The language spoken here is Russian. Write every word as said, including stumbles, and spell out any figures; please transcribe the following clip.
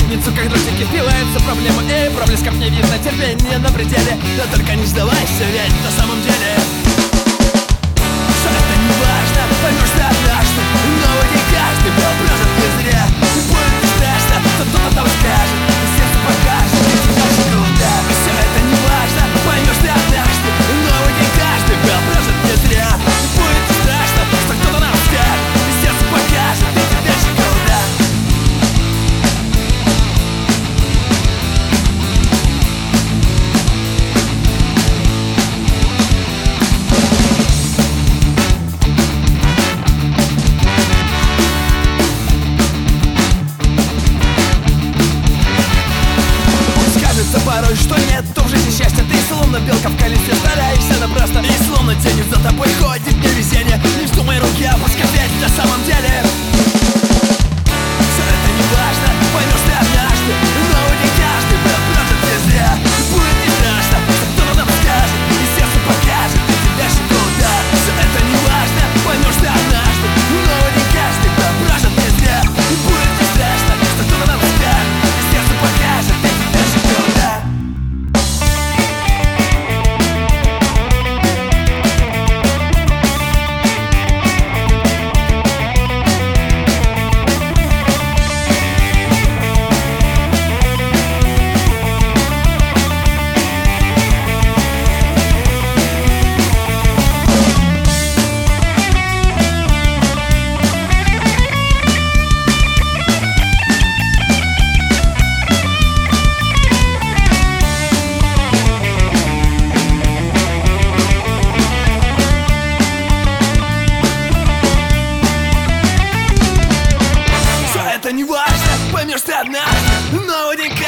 пятницу, как дротики впиваются проблемы и проблесков не видно, терпение на пределе. Но только не сдавайся, ведь на самом деле что это не важно, поймешь ты однажды. Но не каждый был прожит не зря. И будет не страшно, то кто-то там скажет, и сердце покажет, и тебе дальше куда. Все это не важно, поймешь ты однажды. Но не каждый был прожит не зря. И будет не страшно, что кто-то нам скажет, и сердце покажет, и тебе дальше куда. Порой, что нет в жизни счастья. Ты словно белка в колесе, стараешься напрасно. И словно тень за тобой ходит невезение. Не вздумай руки опускать, ведь на самом деле все это не важно, поймешь ты однажды. Но не каждый был прожит не зря. Будет не страшно, что кто-то нам скажет, и сердце покажет, и тебе дальше куда. Все это не важно, поймешь ты однажды. Но не каждый был прожит не зря. Будет не страшно, что кто-то нам скажет, и сердце покажет, и тебе дальше куда. Это не важно, поймешь ты однажды. Но не